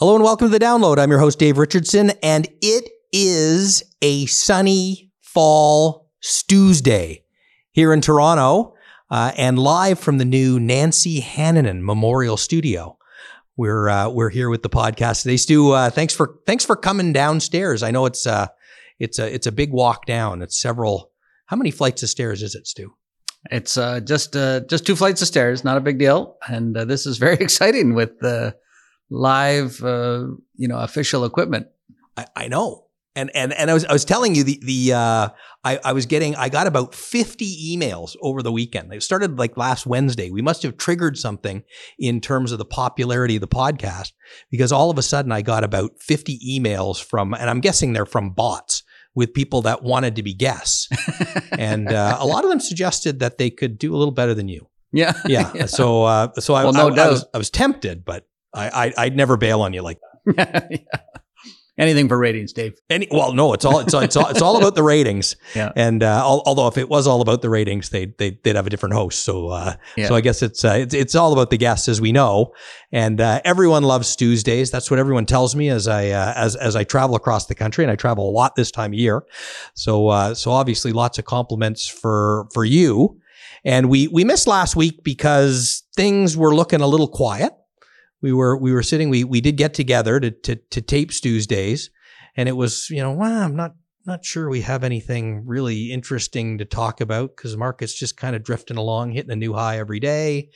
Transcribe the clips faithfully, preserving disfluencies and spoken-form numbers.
Hello and welcome to The Download. I'm your host, Dave Richardson, and it is a sunny fall Tuesday here in Toronto uh, and live from the new Nancy Hannanen Memorial Studio. We're uh, we're here with the podcast today. Stu, uh, thanks for thanks for coming downstairs. I know it's uh it's a it's a big walk down. It's several. How many flights of stairs is it, Stu? It's uh, just uh, just two flights of stairs, not a big deal. And uh, this is very exciting with the live, uh, you know, official equipment. I, I know. And and and I was I was telling you the the uh, I I was getting I got about fifty emails over the weekend. They started like last Wednesday. We must have triggered something in terms of the popularity of the podcast, because all of a sudden I got about fifty emails from, and I'm guessing they're from bots, with people that wanted to be guests, and uh, a lot of them suggested that they could do a little better than you. Yeah, yeah. yeah. So uh, so I, well, no I, doubt. I was I was tempted, but I, I I'd never bail on you like that. yeah. Anything for ratings, Dave. Any, well, no, it's all it's all, it's all it's all about the ratings. Yeah. And uh, al- although if it was all about the ratings, they they they'd have a different host. So uh, yeah. so I guess it's uh, it's it's all about the guests, as we know. And uh, everyone loves Tuesdays. That's what everyone tells me as I uh, as as I travel across the country, and I travel a lot this time of year. So uh, so obviously lots of compliments for for you. And we we missed last week because things were looking a little quiet. We were we were sitting. We we did get together to to to tape Tuesdays, and it was, you know, well, I'm not not sure we have anything really interesting to talk about, because the market's just kind of drifting along, hitting a new high every day,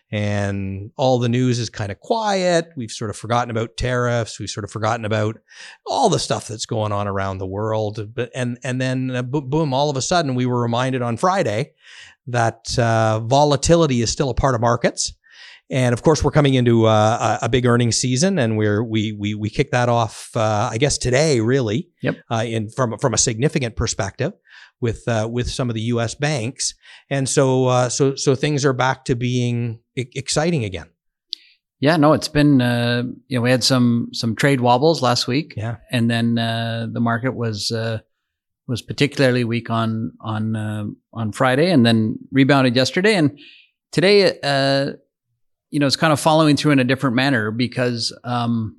and all the news is kind of quiet. We've sort of forgotten about tariffs. We've sort of forgotten about all the stuff that's going on around the world. But and and then uh, boom, all of a sudden we were reminded on Friday that uh, volatility is still a part of markets. And of course, we're coming into uh, a big earnings season, and we're we we we kick that off, uh, I guess today, really. Yep. Uh, in from from a significant perspective, with uh, with some of the U S banks, and so uh, so so things are back to being I- exciting again. Yeah, no, it's been uh, you know, we had some some trade wobbles last week. Yeah. And then uh, the market was uh, was particularly weak on on uh, on Friday, and then rebounded yesterday, and today. Uh, You know, it's kind of following through in a different manner, because um,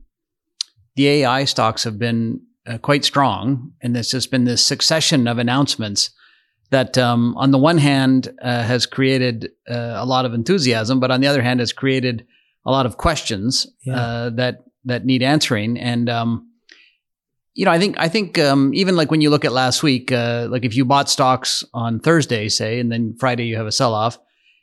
the A I stocks have been uh, quite strong, and there's just been this succession of announcements that, um, on the one hand, uh, has created uh, a lot of enthusiasm, but on the other hand, has created a lot of questions Yeah. uh, that that need answering. And um, you know, I think I think um, even like when you look at last week, uh, like if you bought stocks on Thursday, say, and then Friday you have a sell-off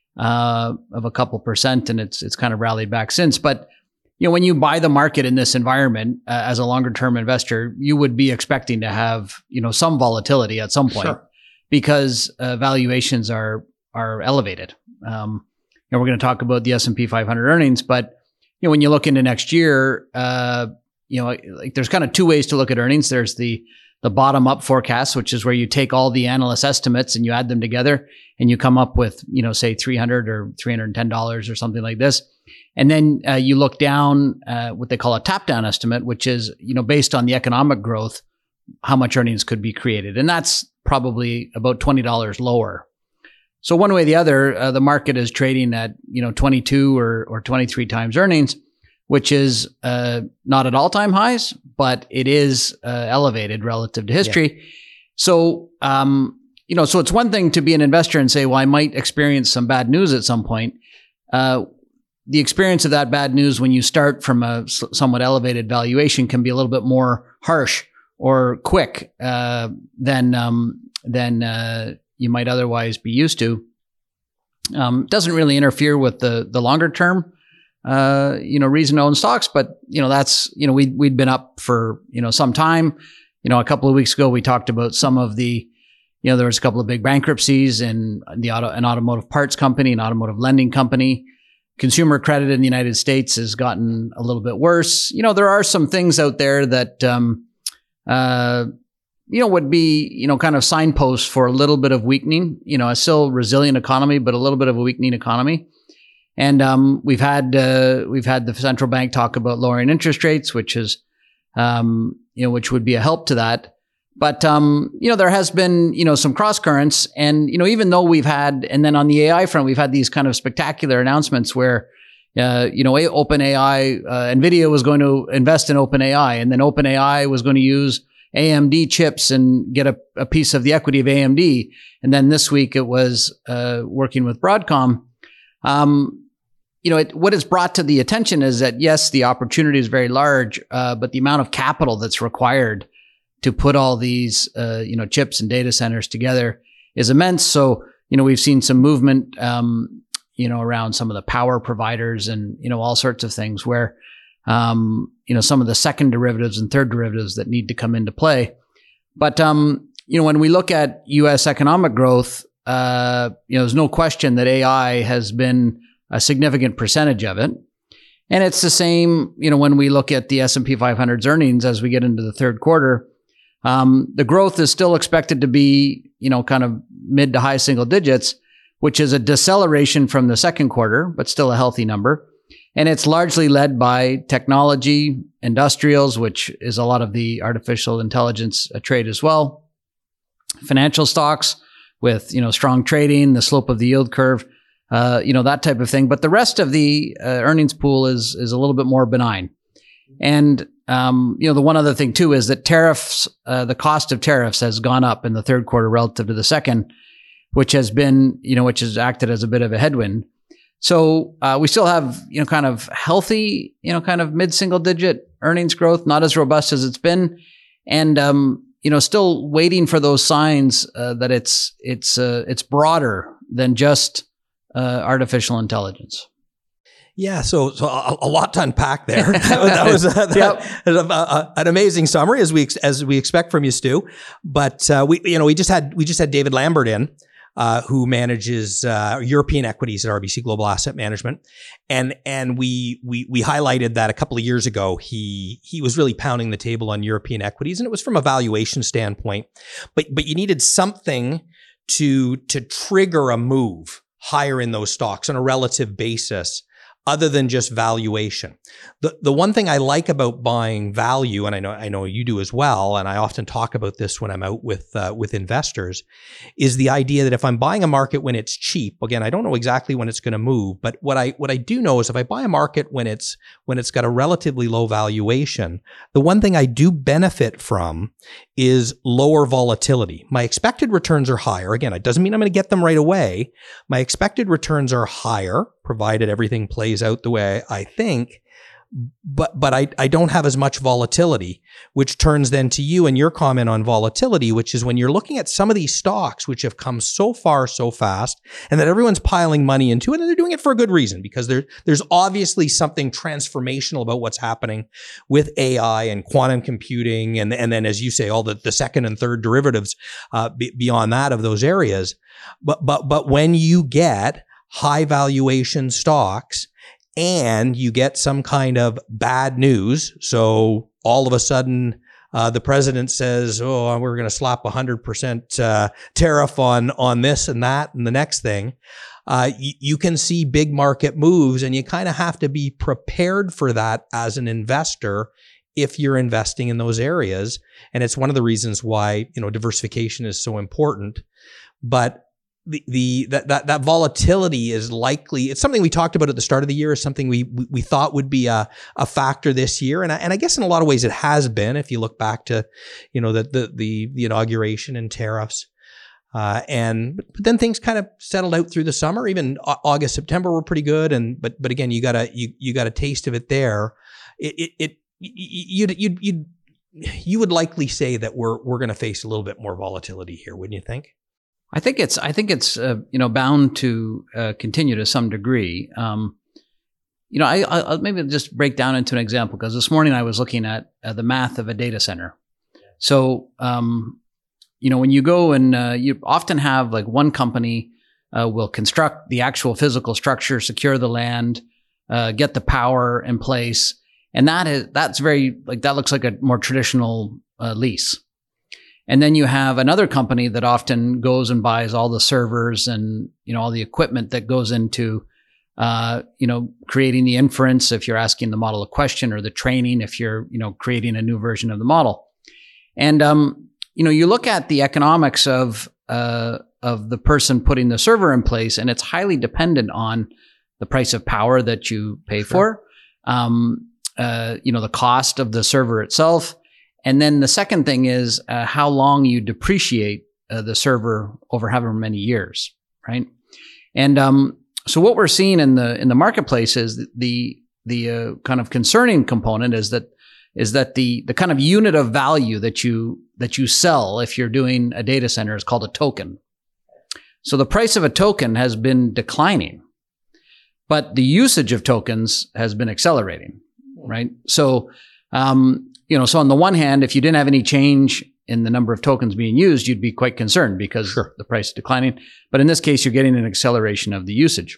uh, of a couple percent, and it's, it's kind of rallied back since. But, you know, when you buy the market in this environment, uh, as a longer term investor, you would be expecting to have, you know, some volatility at some point, Sure. because, uh, valuations are, are elevated. Um, and we're going to talk about the S and P five hundred earnings, but, you know, when you look into next year, uh, you know, like there's kind of two ways to look at earnings. There's the, the bottom up forecast, which is where you take all the analyst estimates and you add them together and you come up with, you know, say three hundred or three hundred ten dollars or something like this. And then uh, you look down, uh, what they call a top down estimate, which is, you know, based on the economic growth, how much earnings could be created. And that's probably about twenty dollars lower. So one way or the other, uh, the market is trading at, you know, twenty-two or, or twenty-three times earnings, which is uh, not at all-time highs, but it is uh, elevated relative to history. Yeah. So, um, you know, so it's one thing to be an investor and say, well, I might experience some bad news at some point. Uh, the experience of that bad news when you start from a s- somewhat elevated valuation can be a little bit more harsh or quick uh, than um, than uh, you might otherwise be used to. Um, doesn't really interfere with the the longer term Uh, you know, reason to own stocks, but, you know, that's, you know, we, we'd been up for, you know, some time. You know, a couple of weeks ago, we talked about some of the, you know, there was a couple of big bankruptcies in the auto, an automotive parts company, an automotive lending company. Consumer credit in the United States has gotten a little bit worse. You know, there are some things out there that, um, uh, you know, would be, you know, kind of signposts for a little bit of weakening, you know, a still resilient economy, but a little bit of a weakening economy. And um, we've had uh, we've had the central bank talk about lowering interest rates, which is um, you know which would be a help to that. But um, you know there has been you know some cross currents, and you know even though we've had, and then on the A I front, we've had these kind of spectacular announcements where Uh, you know, OpenAI, uh, NVIDIA was going to invest in OpenAI, and then OpenAI was going to use A M D chips and get a, a piece of the equity of A M D. And then this week it was uh, working with Broadcom. Um, you know, it, what is brought to the attention is that, yes, the opportunity is very large, uh, but the amount of capital that's required to put all these, uh, you know, chips and data centers together is immense. So, you know, we've seen some movement, um, you know, around some of the power providers and, you know, all sorts of things where, um, you know, some of the second derivatives and third derivatives that need to come into play. But, um, you know, when we look at U S economic growth, uh, you know, there's no question that A I has been a significant percentage of it. And it's the same, you know, when we look at the S and P five hundred's earnings as we get into the third quarter, um, the growth is still expected to be, you know, kind of mid to high single digits, which is a deceleration from the second quarter, but still a healthy number. And it's largely led by technology, industrials, which is a lot of the artificial intelligence uh, trade as well, financial stocks with, you know, strong trading, the slope of the yield curve, uh, you know, that type of thing. But the rest of the uh, earnings pool is is a little bit more benign. And, um, you know, the one other thing too is that tariffs, uh, the cost of tariffs has gone up in the third quarter relative to the second, which has been, you know, which has acted as a bit of a headwind. So uh, we still have, you know, kind of healthy, you know, kind of mid-single digit earnings growth, not as robust as it's been, and um, you know, still waiting for those signs uh, that it's it's uh, it's broader than just uh, artificial intelligence. Yeah, so so a, a lot to unpack there. that was, uh, that, yep. uh, uh, an amazing summary, as we ex- as we expect from you, Stu. But uh, we, you know, we just had we just had David Lambert in. Uh, who manages uh, European equities at R B C Global Asset Management, and and we we we highlighted that a couple of years ago. He he was really pounding the table on European equities, and it was from a valuation standpoint. But but you needed something to to trigger a move higher in those stocks on a relative basis, other than just valuation. The the one thing I like about buying value, and I know I know you do as well, and I often talk about this when I'm out with uh, with investors, is the idea that if I'm buying a market when it's cheap, again, I don't know exactly when it's going to move, but what I what I do know is if I buy a market when it's when it's got a relatively low valuation, the one thing I do benefit from is lower volatility. My expected returns are higher. Again, it doesn't mean I'm going to get them right away. My expected returns are higher, provided everything plays out the way I think, but but I, I don't have as much volatility, which turns then to you and your comment on volatility, which is when you're looking at some of these stocks which have come so far so fast and that everyone's piling money into it, and they're doing it for a good reason, because there, there's obviously something transformational about what's happening with A I and quantum computing, and, and then, as you say, all the, the second and third derivatives uh, be, beyond that of those areas. But but but when you get high valuation stocks and you get some kind of bad news, so all of a sudden uh, the president says, oh, we're going to slap a one hundred percent uh, tariff on on this and that and the next thing, uh, y- you can see big market moves, and you kind of have to be prepared for that as an investor if you're investing in those areas. And it's one of the reasons why, you know, diversification is so important. But The, the that, that that volatility is likely, it's something we talked about at the start of the year, is something we we, we thought would be a, a factor this year, and I, and I guess in a lot of ways it has been. If you look back to, you know, the the the, the inauguration and tariffs, uh, and but then things kind of settled out through the summer. Even August, September were pretty good, and but but again, you got a you you got a taste of it there. It it, it you you you you would likely say that we're we're going to face a little bit more volatility here, wouldn't you think? I think it's I think it's uh, you know bound to uh, continue to some degree. Um, you know, I, I'll maybe just break down into an example, because this morning I was looking at uh, the math of a data center. So, um, you know, when you go and uh, you often have like one company uh, will construct the actual physical structure, secure the land, uh, get the power in place, and that is that's very like that looks like a more traditional uh, lease. And then you have another company that often goes and buys all the servers and, you know, all the equipment that goes into, uh, you know, creating the inference if you're asking the model a question, or the training if you're, you know, creating a new version of the model. And, um, you know, you look at the economics of, uh, of the person putting the server in place, and it's highly dependent on the price of power that you pay Sure. for, um, uh, you know, the cost of the server itself. And then the second thing is uh, how long you depreciate uh, the server over however many years, right? And um, so what we're seeing in the in the marketplace is the the uh, kind of concerning component is that is that the the kind of unit of value that you that you sell if you're doing a data center is called a token. So the price of a token has been declining, but the usage of tokens has been accelerating, right? So, um, you know, so on the one hand, if you didn't have any change in the number of tokens being used, you'd be quite concerned because Sure. the price is declining. But in this case, you're getting an acceleration of the usage.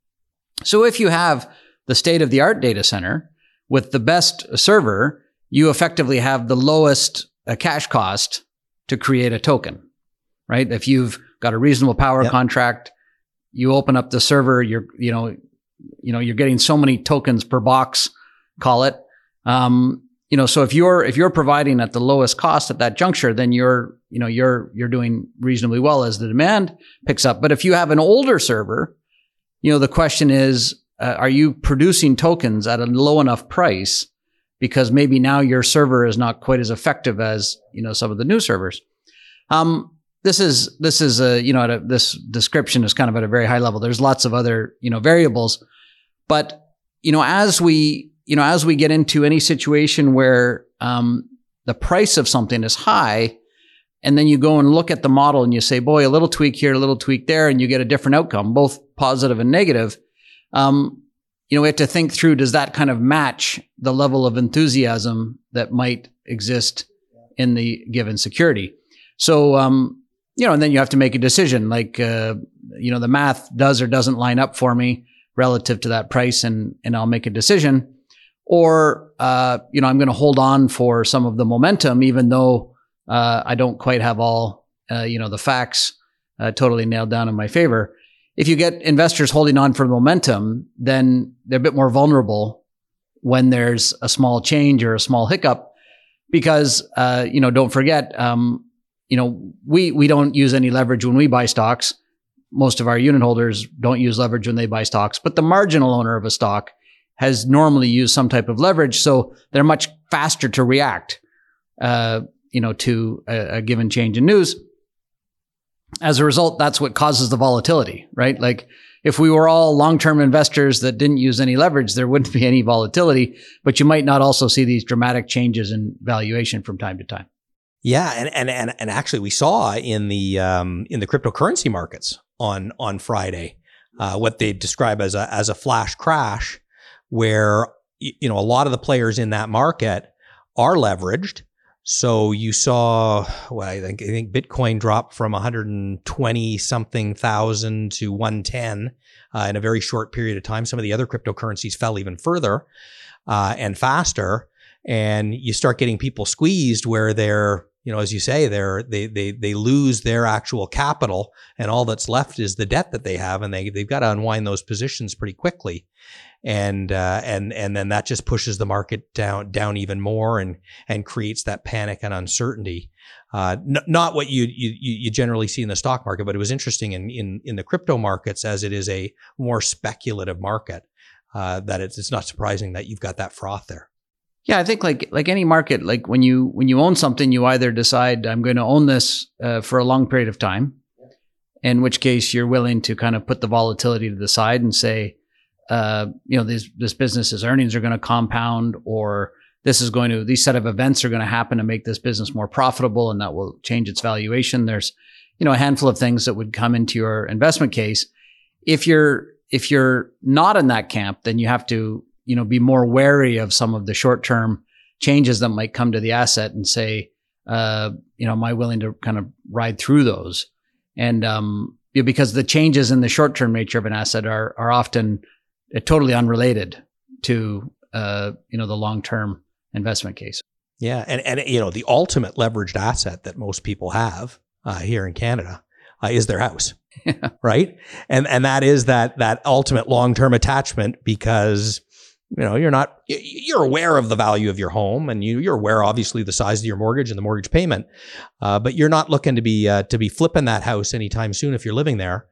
So if you have the state-of-the-art data center with the best server, you effectively have the lowest uh, cash cost to create a token, right? If you've got a reasonable power Yep. contract, you open up the server, you're, you know, you know, you're getting so many tokens per box, call it. Um, you know, so if you're, if you're providing at the lowest cost at that juncture, then you're, you know, you're, you're doing reasonably well as the demand picks up. But if you have an older server, you know, the question is, uh, are you producing tokens at a low enough price? Because maybe now your server is not quite as effective as, you know, some of the new servers. Um, this is, this is a, you know, at a, this description is kind of at a very high level. There's lots of other, you know, variables, but, you know, as we, you know, as we get into any situation where, um, the price of something is high, and then you go and look at the model and you say, boy, a little tweak here, a little tweak there, and you get a different outcome, both positive and negative. Um, you know, we have to think through, does that kind of match the level of enthusiasm that might exist in the given security? So, um, you know, and then you have to make a decision like, uh, you know, the math does or doesn't line up for me relative to that price, and, and I'll make a decision. Or, uh, you know, I'm going to hold on for some of the momentum, even though uh, I don't quite have all, uh, you know, the facts uh, totally nailed down in my favor. If you get investors holding on for momentum, then they're a bit more vulnerable when there's a small change or a small hiccup, because, uh, you know, don't forget, um, you know, we, we don't use any leverage when we buy stocks. Most of our unit holders don't use leverage when they buy stocks, but the marginal owner of a stock has normally used some type of leverage. So they're much faster to react, uh, you know, to a, a given change in news. As a result, that's what causes the volatility, right? Like if we were all long-term investors that didn't use any leverage, there wouldn't be any volatility, but you might not also see these dramatic changes in valuation from time to time. Yeah, and and and and actually, we saw in the um, in the cryptocurrency markets on on Friday uh, what they describe as a as a flash crash, where you know a lot of the players in that market are leveraged. So you saw, well, I think I think Bitcoin dropped from one hundred twenty something thousand to one ten uh, in a very short period of time. Some of the other cryptocurrencies fell even further uh, and faster. And you start getting people squeezed where they're, you know, as you say, they're they they they lose their actual capital, and all that's left is the debt that they have, and they they've got to unwind those positions pretty quickly. And uh, and and then that just pushes the market down down even more, and and creates that panic and uncertainty. Uh, n- not what you, you you generally see in the stock market, but it was interesting in in in the crypto markets, as it is a more speculative market. Uh, that it's it's not surprising that you've got that froth there. Yeah, I think like like any market, like when you when you own something, you either decide I'm going to own this uh, for a long period of time, in which case you're willing to kind of put the volatility to the side and say, uh, you know, this this business's earnings are going to compound, or this is going to these set of events are going to happen to make this business more profitable, and that will change its valuation. There's, you know, a handful of things that would come into your investment case. If you're if you're not in that camp, then you have to, you know, be more wary of some of the short-term changes that might come to the asset and say, uh, you know, am I willing to kind of ride through those? And, um, you know, because the changes in the short-term nature of an asset are, are often uh, totally unrelated to, uh, you know, the long-term investment case. Yeah. And, and, you know, the ultimate leveraged asset that most people have, uh, here in Canada, uh, is their house. Yeah. Right. And, and that is that, that ultimate long-term attachment, because you know, you're not, you're aware of the value of your home, and you, you're aware, obviously, the size of your mortgage and the mortgage payment, uh, but you're not looking to be uh, to be flipping that house anytime soon if you're living there.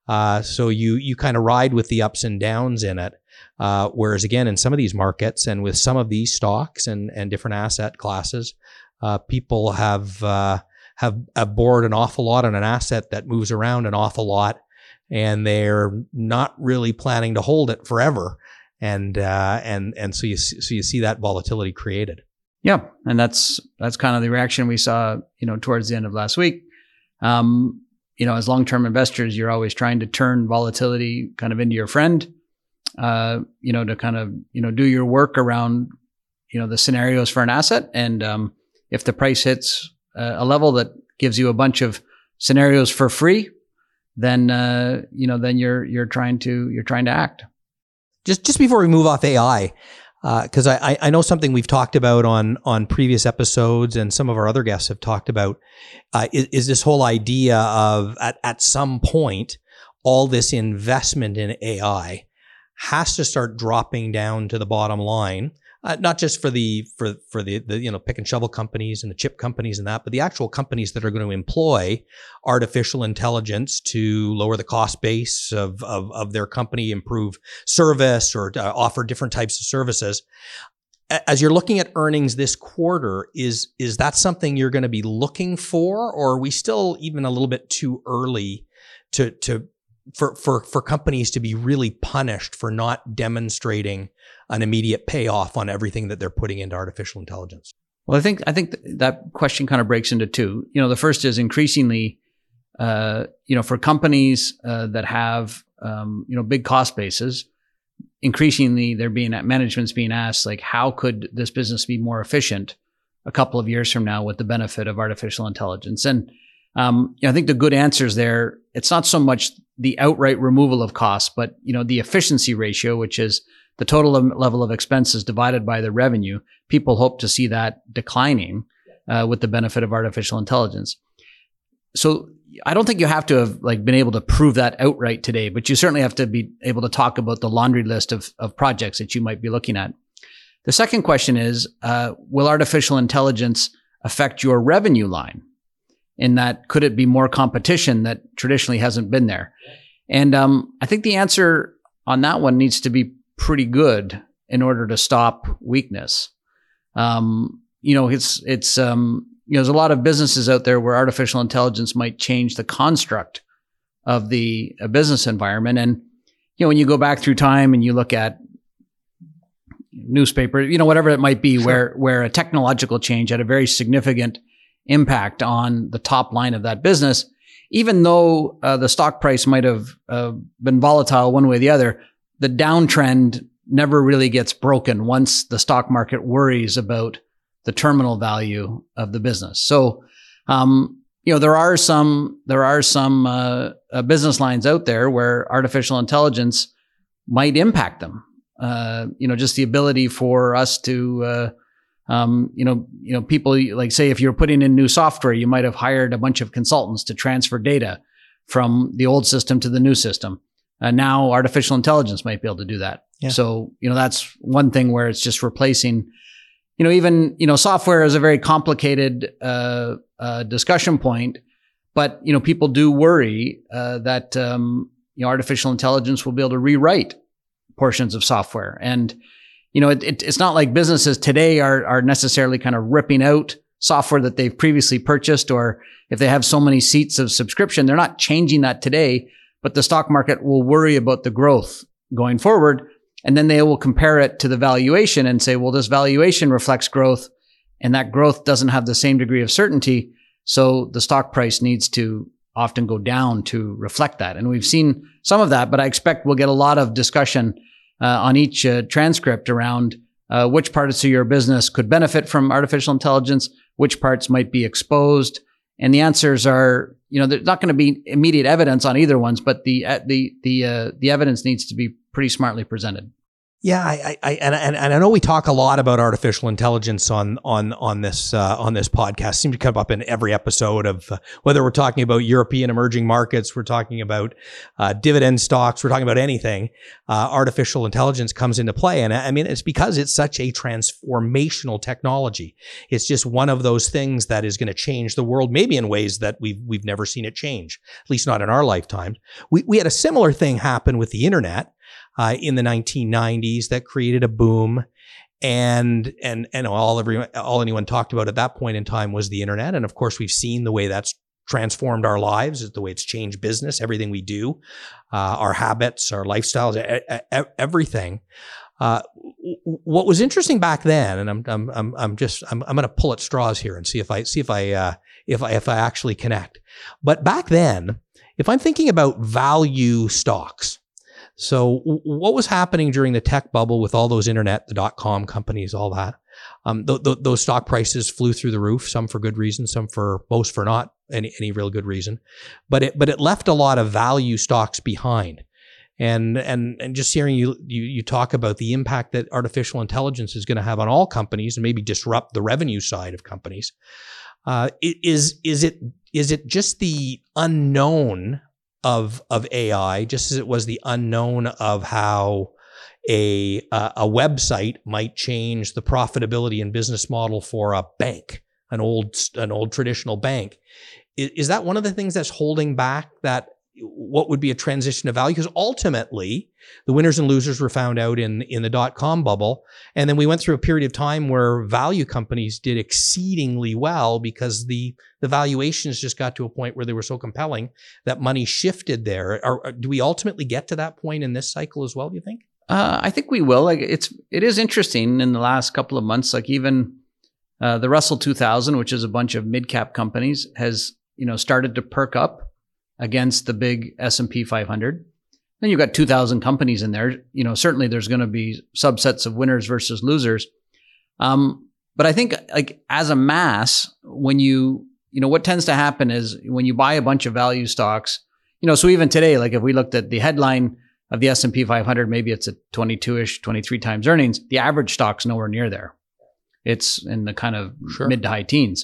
Uh, so you you kind of ride with the ups and downs in it. Uh, whereas again, in some of these markets and with some of these stocks and and different asset classes, uh, people have uh, have have borrowed an awful lot on an asset that moves around an awful lot, and they're not really planning to hold it forever. And uh, and and so you so you see that volatility created. Yeah, and that's that's kind of the reaction we saw, you know, towards the end of last week. Um, you know, as long-term investors, you're always trying to turn volatility kind of into your friend. Uh, you know, to kind of you know do your work around you know the scenarios for an asset, and um, if the price hits uh, a level that gives you a bunch of scenarios for free, then uh, you know then you're you're trying to you're trying to act. Just just before we move off A I, because uh, I I know something we've talked about on on previous episodes, and some of our other guests have talked about, uh, is, is this whole idea of at at some point all this investment in A I has to start dropping down to the bottom line. Uh, not just for the for for the, the you know pick and shovel companies and the chip companies and that, but the actual companies that are going to employ artificial intelligence to lower the cost base of of, of their company, improve service, or uh, offer different types of services. As you're looking at earnings this quarter, is is that something you're going to be looking for, or are we still even a little bit too early to to for for for companies to be really punished for not demonstrating an immediate payoff on everything that they're putting into artificial intelligence? Well, I think I think th- that question kind of breaks into two. You know, the first is increasingly, uh, you know, for companies uh, that have um, you know big cost bases, increasingly they're being management's being asked, like, how could this business be more efficient a couple of years from now with the benefit of artificial intelligence? And um, you know, I think the good answers there, it's not so much the outright removal of costs, but you know, the efficiency ratio, which is the total level of expenses divided by the revenue. People hope to see that declining uh, with the benefit of artificial intelligence. So I don't think you have to have like been able to prove that outright today, but you certainly have to be able to talk about the laundry list of, of projects that you might be looking at. The second question is, uh, will artificial intelligence affect your revenue line? In that, could it be more competition that traditionally hasn't been there? And um, I think the answer on that one needs to be pretty good in order to stop weakness. Um, you know, it's, it's, um, you know, there's a lot of businesses out there where artificial intelligence might change the construct of the uh, business environment. And, you know, when you go back through time and you look at newspaper, you know, whatever it might be, sure, where, where a technological change had a very significant impact on the top line of that business, even though uh, the stock price might have uh, been volatile one way or the other, the downtrend never really gets broken once the stock market worries about the terminal value of the business. So, um, you know, there are some there are some uh, uh, business lines out there where artificial intelligence might impact them. Uh, you know, just the ability for us to, uh, um, you know, you know, people like say if you're putting in new software, you might have hired a bunch of consultants to transfer data from the old system to the new system. Uh, now artificial intelligence might be able to do that. Yeah. So, you know, that's one thing where it's just replacing, you know, even, you know, software is a very complicated uh, uh, discussion point, but, you know, people do worry uh, that, um, you know, artificial intelligence will be able to rewrite portions of software. And, you know, it, it, it's not like businesses today are, are necessarily kind of ripping out software that they've previously purchased, or if they have so many seats of subscription, they're not changing that today. But the stock market will worry about the growth going forward. And then they will compare it to the valuation and say, well, this valuation reflects growth, and that growth doesn't have the same degree of certainty. So the stock price needs to often go down to reflect that. And we've seen some of that, but I expect we'll get a lot of discussion uh, on each uh, transcript around uh, which parts of your business could benefit from artificial intelligence, which parts might be exposed. And the answers are, you know, there's not going to be immediate evidence on either ones, but the uh, the the uh, the evidence needs to be pretty smartly presented. Yeah, I, I, and, and and I know we talk a lot about artificial intelligence on on on this uh, on this podcast. Seems to come up in every episode of uh, whether we're talking about European emerging markets, we're talking about uh, dividend stocks, we're talking about anything. Uh, artificial intelligence comes into play, and I mean it's because it's such a transformational technology. It's just one of those things that is going to change the world, maybe in ways that we've we've never seen it change, at least not in our lifetime. We we had a similar thing happen with the internet. Uh, in the nineteen nineties, that created a boom, and and and all everyone all anyone talked about at that point in time was the internet. And of course, we've seen the way that's transformed our lives, the way it's changed business, everything we do, uh, our habits, our lifestyles, e- e- everything. Uh, what was interesting back then, and I'm I'm I'm, I'm just I'm I'm going to pull at straws here and see if I see if I uh, if I if I actually connect. But back then, if I'm thinking about value stocks. So what was happening during the tech bubble with all those internet, the dot-com companies, all that? Um, th- th- those stock prices flew through the roof, some for good reason, some for most for not any, any real good reason. But it but it left a lot of value stocks behind. And and and just hearing you you, you talk about the impact that artificial intelligence is going to have on all companies and maybe disrupt the revenue side of companies. Uh, is is it is it just the unknown of of A I, just as it was the unknown of how a uh, a website might change the profitability and business model for a bank, an old an old traditional bank? Is, is that one of the things that's holding back that what would be a transition to value? Because ultimately, the winners and losers were found out in in the dot-com bubble, and then we went through a period of time where value companies did exceedingly well because the the valuations just got to a point where they were so compelling that money shifted there. Are, do we ultimately get to that point in this cycle as well, do you think? Uh, I think we will. Like it's it is interesting in the last couple of months. Like even uh, the Russell two thousand, which is a bunch of mid-cap companies, has you know started to perk up against the big S and P five hundred. Then you've got two thousand companies in there. You know, certainly there's going to be subsets of winners versus losers. Um, but I think like as a mass, when you, you know, what tends to happen is when you buy a bunch of value stocks, you know, so even today, like if we looked at the headline of the S and P five hundred, maybe it's at twenty-two-ish, twenty-three times earnings. The average stock's nowhere near there. It's in the kind of sure. mid to high teens.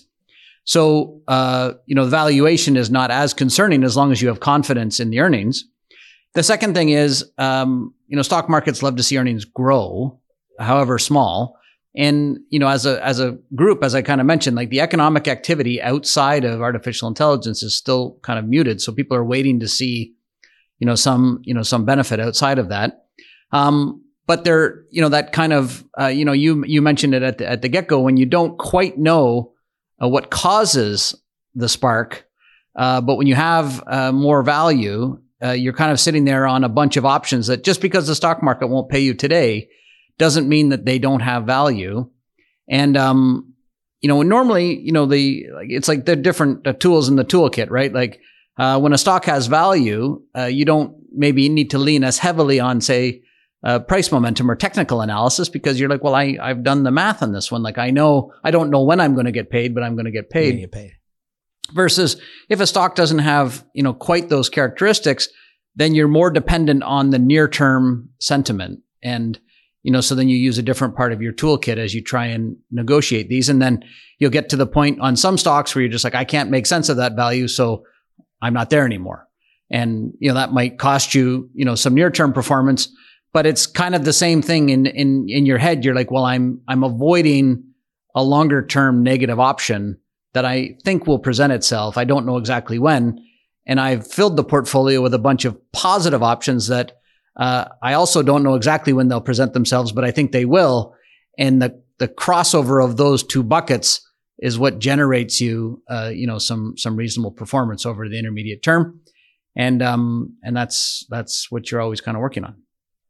So, uh, you know, the valuation is not as concerning as long as you have confidence in the earnings. The second thing is, um, you know, stock markets love to see earnings grow, however small. And, you know, as a, as a group, as I kind of mentioned, like the economic activity outside of artificial intelligence is still kind of muted. So people are waiting to see, you know, some, you know, some benefit outside of that. Um, but they're, you know, that kind of, uh, you know, you, you mentioned it at the, at the get-go when you don't quite know Uh, what causes the spark. Uh, but when you have uh, more value, uh, you're kind of sitting there on a bunch of options that just because the stock market won't pay you today doesn't mean that they don't have value. And, um, you know, normally, you know, the, like, it's like the different uh, tools in the toolkit, right? Like uh, when a stock has value, uh, you don't maybe need to lean as heavily on, say, Uh, price momentum or technical analysis because you're like, well, I, I've done the math on this one. Like I know, I don't know when I'm going to get paid, but I'm going to get paid. Get paid. Versus if a stock doesn't have, you know, quite those characteristics, then you're more dependent on the near term sentiment. And, you know, so then you use a different part of your toolkit as you try and negotiate these. And then you'll get to the point on some stocks where you're just like, I can't make sense of that value. So I'm not there anymore. And, you know, that might cost you, you know, some near term performance. But it's kind of the same thing in, in, in your head. You're like, well, I'm, I'm avoiding a longer term negative option that I think will present itself. I don't know exactly when. And I've filled the portfolio with a bunch of positive options that, uh, I also don't know exactly when they'll present themselves, but I think they will. And the, the crossover of those two buckets is what generates you, uh, you know, some, some reasonable performance over the intermediate term. And, um, and that's, that's what you're always kind of working on.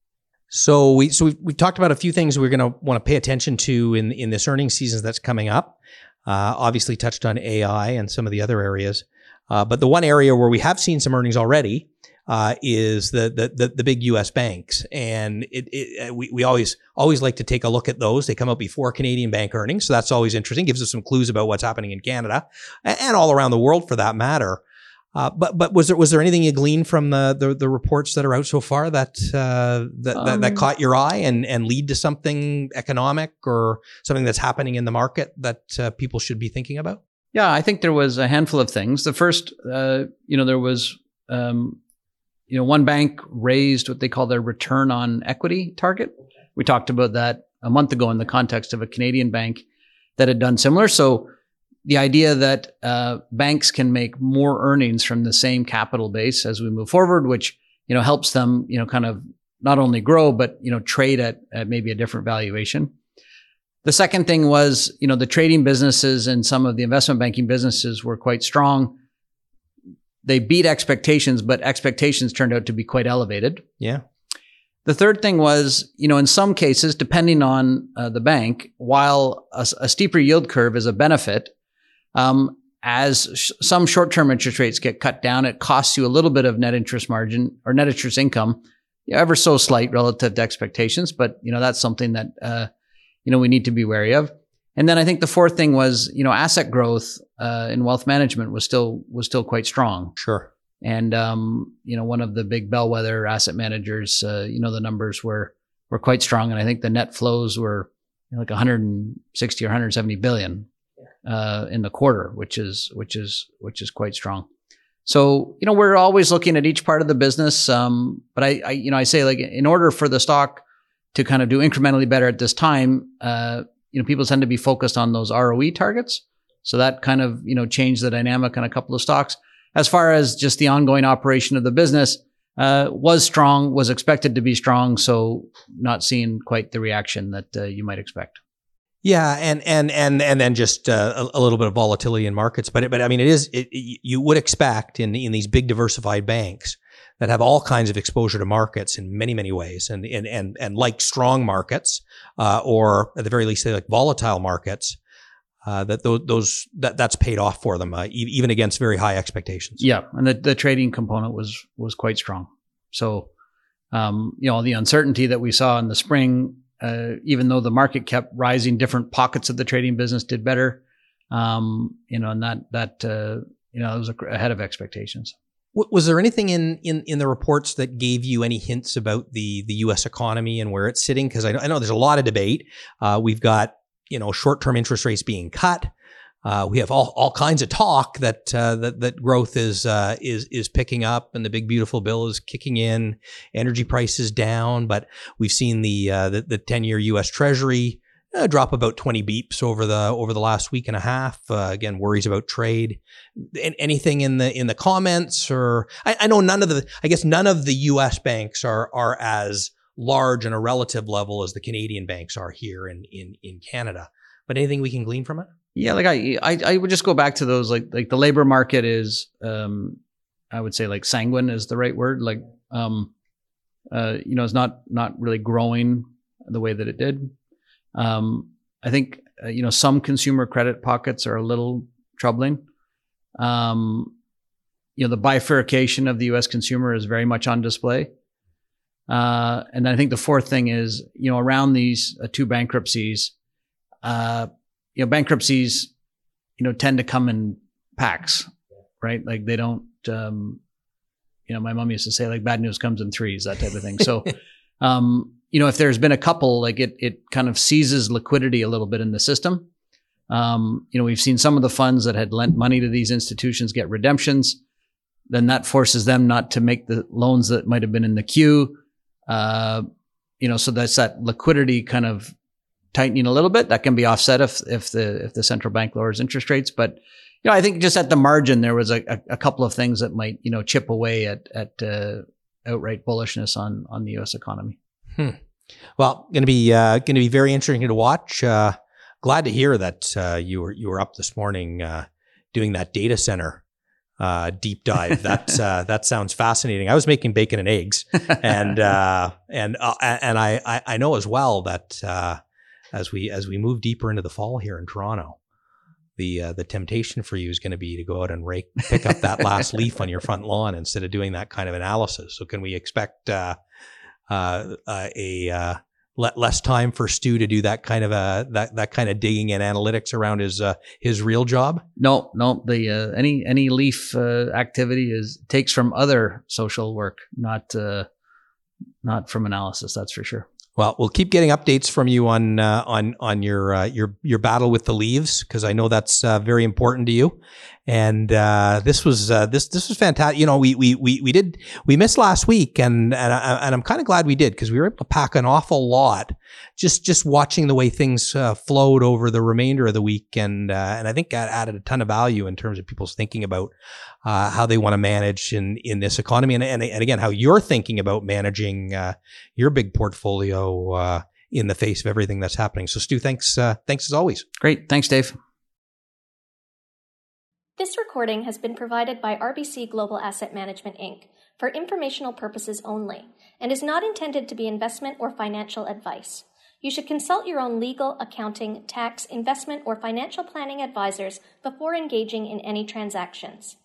So we so we've, we've talked about a few things we're going to want to pay attention to in in this earnings season that's coming up. Uh, obviously touched on A I and some of the other areas, uh, but the one area where we have seen some earnings already uh, is the, the the the big U S banks, and it, it we we always always like to take a look at those. They come out before Canadian bank earnings, so that's always interesting. Gives us some clues about what's happening in Canada and all around the world for that matter. Uh, but but was there was there anything you gleaned from the the, the reports that are out so far that uh, that, um, that that caught your eye and and lead to something economic or something that's happening in the market that uh, people should be thinking about? Yeah, I think there was a handful of things. The first, uh, you know, there was, um, you know, one bank raised what they call their return on equity target. We talked about that a month ago in the context of a Canadian bank that had done similar. So the idea that uh, banks can make more earnings from the same capital base as we move forward, which, you know, helps them, you know, kind of not only grow, but, you know, trade at, at maybe a different valuation. The second thing was, you know, the trading businesses and some of the investment banking businesses were quite strong. They beat expectations, but expectations turned out to be quite elevated. Yeah. The third thing was, you know, in some cases, depending on uh, the bank, while a, a steeper yield curve is a benefit, um, as sh- some short-term interest rates get cut down, it costs you a little bit of net interest margin or net interest income, you know, ever so slight relative to expectations. But, you know, that's something that, uh, you know, we need to be wary of. And then I think the fourth thing was, you know, asset growth uh, in wealth management was still was still quite strong. Sure. And, um, you know, one of the big bellwether asset managers, uh, you know, the numbers were, were quite strong. And I think the net flows were you know, like one hundred sixty or one hundred seventy billion, uh, in the quarter, which is, which is, which is quite strong. So, you know, we're always looking at each part of the business. Um, but I, I, you know, I say like in order for the stock to kind of do incrementally better at this time, uh, you know, people tend to be focused on those R O E targets. So that kind of, you know, changed the dynamic on a couple of stocks. As far as just the ongoing operation of the business, uh, was strong, was expected to be strong. So not seeing quite the reaction that uh, you might expect. Yeah, and and and and then just uh, a, a little bit of volatility in markets, but it, but I mean, it is it, you would expect in in these big diversified banks that have all kinds of exposure to markets in many many ways, and and and and like strong markets, uh, or at the very least, they like volatile markets. Uh, that those, those that that's paid off for them, uh, e- even against very high expectations. Yeah, and the, the trading component was was quite strong. So, um, you know, the uncertainty that we saw in the spring, uh, even though the market kept rising, different pockets of the trading business did better. Um, you know, and that that uh, you know, it was ahead of expectations. W- was there anything in, in in the reports that gave you any hints about the the U S economy and where it's sitting? Because I know, I know there's a lot of debate. Uh, we've got you know, short-term interest rates being cut. Uh, we have all, all kinds of talk that uh, that that growth is uh, is is picking up, and the big beautiful bill is kicking in. Energy prices down, but we've seen the uh, the, the ten-year U S Treasury uh, drop about twenty beeps over the over the last week and a half. Uh, again, worries about trade. Anything in the in the comments, or I, I know none of the I guess none of the U S banks are are as large on a relative level as the Canadian banks are here in, in, in Canada. But anything we can glean from it? Yeah, like I, I, I would just go back to those, like, like the labor market is, um, I would say like sanguine is the right word. Like, um, uh, you know, it's not, not really growing the way that it did. Um, I think, uh, you know, some consumer credit pockets are a little troubling. Um, you know, the bifurcation of the U S consumer is very much on display. Uh, and then I think the fourth thing is, you know, around these uh, two bankruptcies, uh, you know, bankruptcies, you know, tend to come in packs, right? Like they don't, um, you know, my mom used to say like bad news comes in threes, that type of thing. So, um, you know, if there's been a couple, like it, it kind of seizes liquidity a little bit in the system. Um, you know, we've seen some of the funds that had lent money to these institutions get redemptions. Then that forces them not to make the loans that might have been in the queue. Uh, you know, so that's that liquidity kind of tightening a little bit. That can be offset if if the if the central bank lowers interest rates. But you know, I think just at the margin there was a, a, a couple of things that might you know chip away at at uh, outright bullishness on on the U S economy. Hmm. Well, going to be uh, going to be very interesting to watch. Uh, glad to hear that uh, you were you were up this morning uh, doing that data center Uh, deep dive. That uh, that sounds fascinating. I was making bacon and eggs, and uh, and uh, and I, I I know as well that uh, as we as we move deeper into the fall here in Toronto, the uh, the temptation for you is going to be to go out and rake pick up that last leaf on your front lawn instead of doing that kind of analysis. So can we expect uh, uh, uh, a uh, le- less time for Stu to do that kind of a that that kind of digging and analytics around his uh, his real job? No, no. The uh, any any Leaf uh, activity is takes from other social work, not uh, not from analysis. That's for sure. Well, we'll keep getting updates from you on uh, on on your uh, your your battle with the Leaves, because I know that's uh, very important to you. And uh, this was uh, this this was fantastic. You know, we we we we did we missed last week, and and, I, and I'm kind of glad we did, because we were able to pack an awful lot just just watching the way things uh, flowed over the remainder of the week, and uh, and I think that added a ton of value in terms of people's thinking about uh, how they want to manage in in this economy, and and, and again how you're thinking about managing uh, your big portfolio uh, in the face of everything that's happening. So Stu, thanks uh, thanks as always. Great, thanks, Dave. This recording has been provided by R B C Global Asset Management, Incorporated for informational purposes only and is not intended to be investment or financial advice. You should consult your own legal, accounting, tax, investment, or financial planning advisors before engaging in any transactions.